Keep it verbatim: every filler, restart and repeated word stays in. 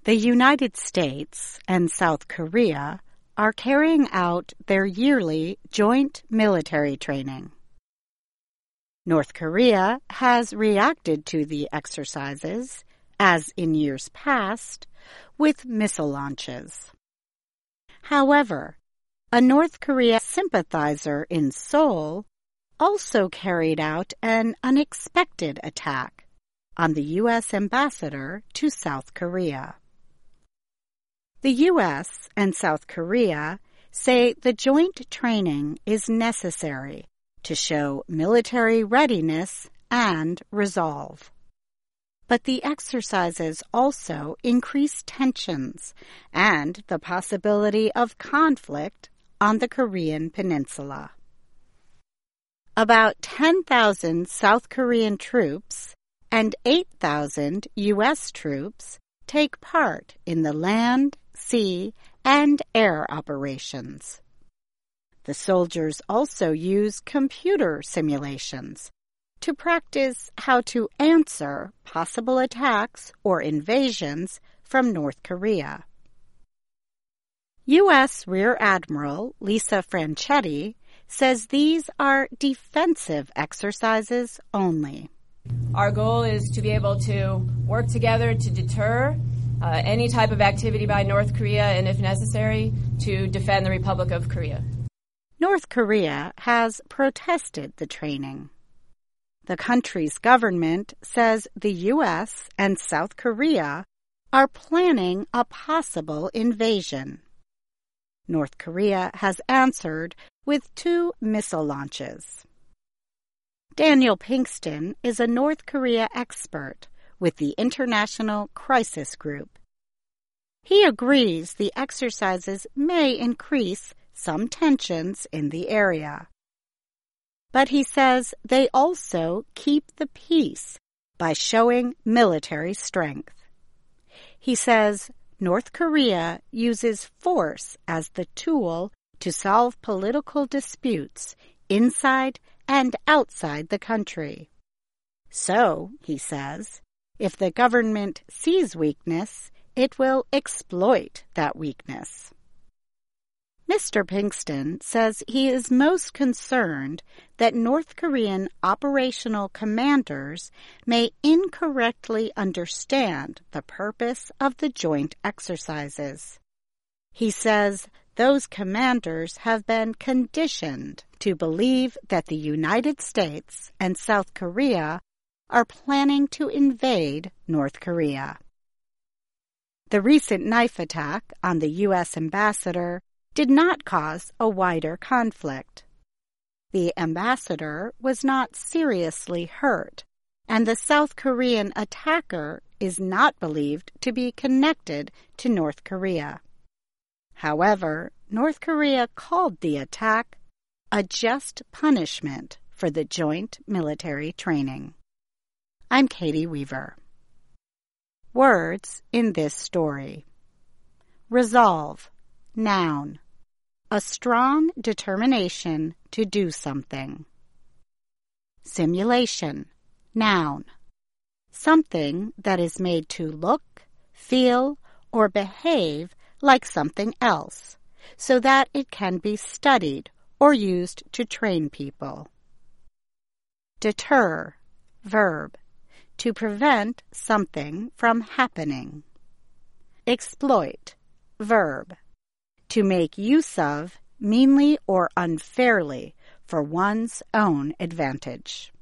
The United States and South Korea are carrying out their yearly joint military training. North Korea has reacted to the exercises, as in years past, with missile launches. However, a North Korea sympathizer in Seoul also carried out an unexpected attack on the U S ambassador to South Korea. The U S and South Korea say the joint training is necessary to show military readiness and resolve. But the exercises also increase tensions and the possibility of conflict on the Korean peninsula. About ten thousand South Korean troops and eight thousand U S troops take part in the land, sea, and air operations. The soldiers also use computer simulations to practice how to answer possible attacks or invasions from North Korea. U S Rear Admiral Lisa Franchetti says these are defensive exercises only. Our goal is to be able to work together to deter uh, any type of activity by North Korea and, if necessary, to defend the Republic of Korea. North Korea has protested the training. The country's government says the U S and South Korea are planning a possible invasion. North Korea has answered with two missile launches. Daniel Pinkston is a North Korea expert with the International Crisis Group. He agrees the exercises may increase some tensions in the area. But he says they also keep the peace by showing military strength. He says North Korea uses force as the tool to solve political disputes inside and outside the country. So, he says, if the government sees weakness, it will exploit that weakness. Mister Pinkston says he is most concerned that North Korean operational commanders may incorrectly understand the purpose of the joint exercises. He says those commanders have been conditioned to believe that the United States and South Korea are planning to invade North Korea. The recent knife attack on the U S ambassador did not cause a wider conflict. The ambassador was not seriously hurt, and the South Korean attacker is not believed to be connected to North Korea. However, North Korea called the attack a just punishment for the joint military training. I'm Katie Weaver. Words in this story. Resolve, noun. A strong determination to do something. Simulation, noun. Something that is made to look, feel, or behave like something else, so that it can be studied or used to train people. Deter, verb. To prevent something from happening. Exploit, verb. To make use of, meanly or unfairly, for one's own advantage.